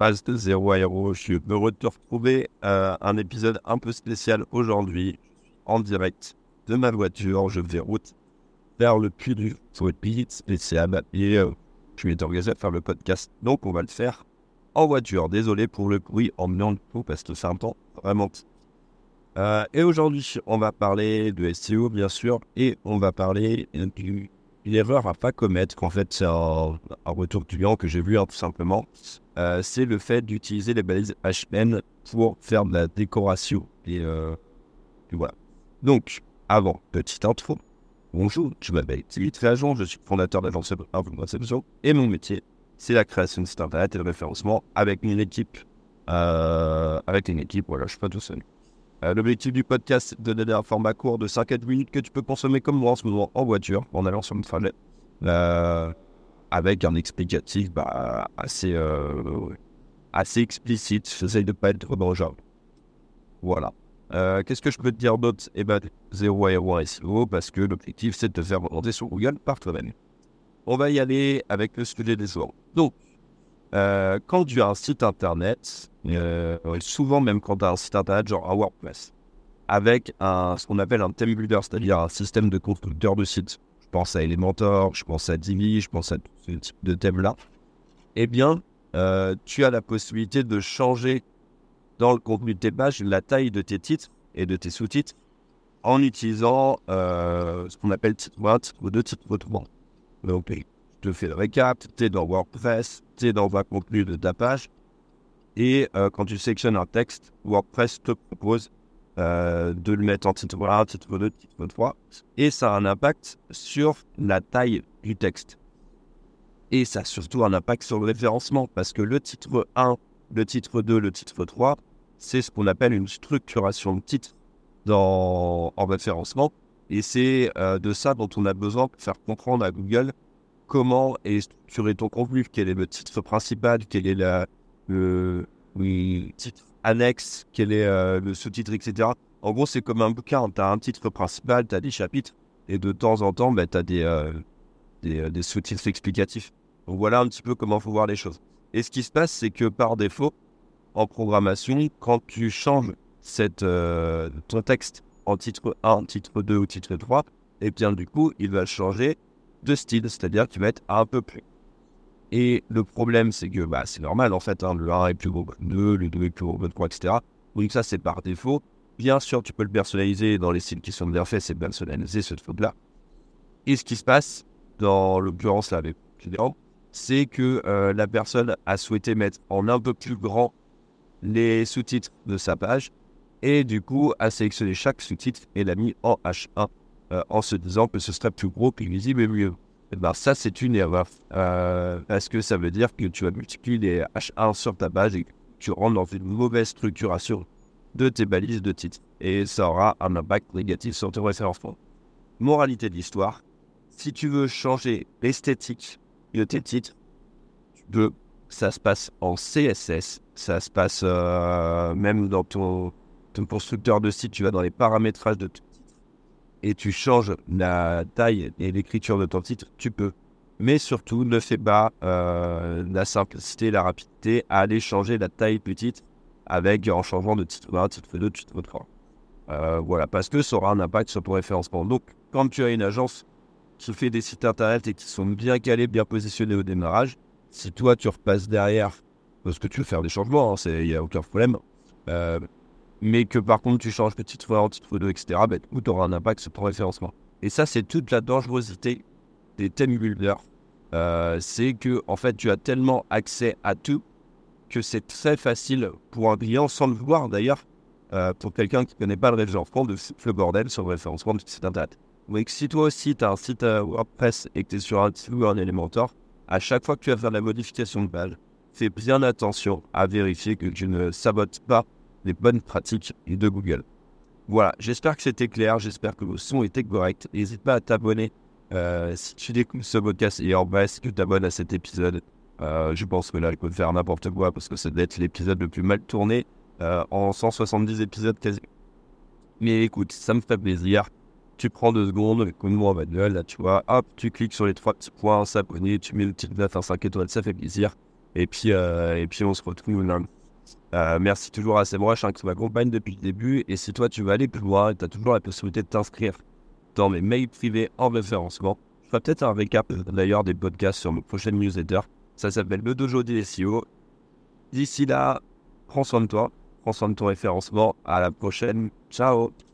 passe de 0 à héros. Je suis heureux de te retrouver. Un épisode un peu spécial aujourd'hui. En direct de ma voiture. Je fais route vers le Puy du Fou spécial. Et je m'étais engagé à faire le podcast. Donc, on va le faire en voiture. Désolé pour le bruit ambiant parce que c'est un temps vraiment. Et aujourd'hui, on va parler de SEO, bien sûr. Et on va parler d'une erreur à pas commettre. En fait, c'est un retour client que j'ai vu tout simplement. C'est le fait d'utiliser les balises HN pour faire de la décoration. Et voilà. Donc, avant, petite intro. Bonjour, je m'appelle Thierry Tréajon, je suis fondateur d'agence Conception et mon métier, c'est la création de sites internet et le référencement avec une équipe. Voilà, je suis pas tout seul. L'objectif du podcast, c'est de donner un format court de 5 à 10 minutes que tu peux consommer comme moi en ce moment en voiture, en allant sur le trajet. Avec un explicatif assez explicite. J'essaye de ne pas être trop branchard. Voilà. Qu'est-ce que je peux te dire d'autre? 0 à 1 SEO, parce que l'objectif, c'est de te faire remonter sur Google par toi-même. On va y aller avec le sujet des jours. Donc, quand tu as un site internet, souvent même quand tu as un site internet genre un WordPress, avec ce qu'on appelle un theme builder, c'est-à-dire un système de constructeur de sites. Je pense à Elementor, je pense à Divi, je pense à ce type de thème-là. Eh bien, tu as la possibilité de changer dans le contenu de tes pages la taille de tes titres et de tes sous-titres en utilisant ce qu'on appelle titre 1, titre 2, titre 3. Donc, je te fais le récap, tu es dans WordPress, tu es dans le contenu de ta page. Et quand tu sélectionnes un texte, WordPress te propose de le mettre en titre 1, titre 2, titre 3. Et ça a un impact sur la taille du texte. Et ça a surtout un impact sur le référencement, parce que le titre 1, le titre 2, le titre 3, c'est ce qu'on appelle une structuration de titre en référencement. Et c'est de ça dont on a besoin pour faire comprendre à Google comment est structuré ton contenu, quel est le titre principal, quel est le titre annexe, quel est le sous-titre, etc. En gros, c'est comme un bouquin. Tu as un titre principal, tu as des chapitres, et de temps en temps, tu as des sous-titres explicatifs. Donc voilà un petit peu comment il faut voir les choses. Et ce qui se passe, c'est que par défaut, en programmation, quand tu changes ton texte en titre 1, titre 2 ou titre 3, et bien du coup, il va changer de style, c'est-à-dire qu'il va être un peu plus. Et le problème, c'est que c'est normal en fait, le 1 est plus gros que le 2, le 2 est plus gros que le 3, etc. Donc ça, c'est par défaut. Bien sûr, tu peux le personnaliser dans les styles qui sont bien faits, c'est personnaliser cette faute-là. Et ce qui se passe, dans l'occurrence là avec client, c'est que la personne a souhaité mettre en un peu plus grand les sous-titres de sa page et du coup a sélectionné chaque sous-titre et l'a mis en H1 en se disant que ce serait plus gros, plus visible et mieux. Et ça, c'est une erreur parce que ça veut dire que tu as multiplié les H1 sur ta page et que tu rentres dans une mauvaise structuration de tes balises de titres et ça aura un impact négatif sur tes référencements. Moralité de l'histoire, si tu veux changer l'esthétique de tes titres, tu peux. Ça se passe en CSS, ça se passe même dans ton constructeur de site, tu vas dans les paramétrages de ton titre et tu changes la taille et l'écriture de ton titre, tu peux. Mais surtout, ne fais pas la simplicité, la rapidité à aller changer la taille du titre en changeant de titre 1, titre 2, titre 3. Voilà, parce que ça aura un impact sur ton référencement. Donc, quand tu as une agence qui fait des sites internet et qui sont bien calés, bien positionnés au démarrage, si toi tu repasses derrière, parce que tu veux faire des changements, il n'y a aucun problème, mais que par contre tu changes de titre 1, titre 2, etc., tu auras un impact sur ton référencement. Et ça, c'est toute la dangerosité des theme builders. C'est que en fait, tu as tellement accès à tout que c'est très facile pour un client, sans le vouloir d'ailleurs, pour quelqu'un qui ne connaît pas le référencement, de foutre le bordel sur le référencement du site internet. Donc si toi aussi tu as un site WordPress et que tu es sur un site ou un Elementor, à chaque fois que tu vas faire la modification de page, fais bien attention à vérifier que tu ne sabotes pas les bonnes pratiques de Google. Voilà, j'espère que c'était clair, j'espère que le son était correct. N'hésite pas à t'abonner si tu découvres ce podcast et en bas, si tu t'abonnes à cet épisode. Je pense que là, je peux faire n'importe quoi parce que ça doit être l'épisode le plus mal tourné en 170 épisodes quasi. Mais écoute, ça me fait plaisir. Tu prends 2 secondes, comme moi, là, tu vois, hop, tu cliques sur les 3 petits points, s'abonner, tu mets une petite note, un 5 étoiles, ça fait plaisir. Et puis on se retrouve lundi. Merci toujours à SEMrush qui m'accompagne depuis le début. Et si toi tu veux aller plus loin, tu as toujours la possibilité de t'inscrire dans mes mails privés en référencement. Je ferai peut-être un récap d'ailleurs des podcasts sur mes prochaines newsletters. Ça s'appelle le Dojo des SEO. D'ici là, prends soin de toi, prends soin de ton référencement. À la prochaine. Ciao.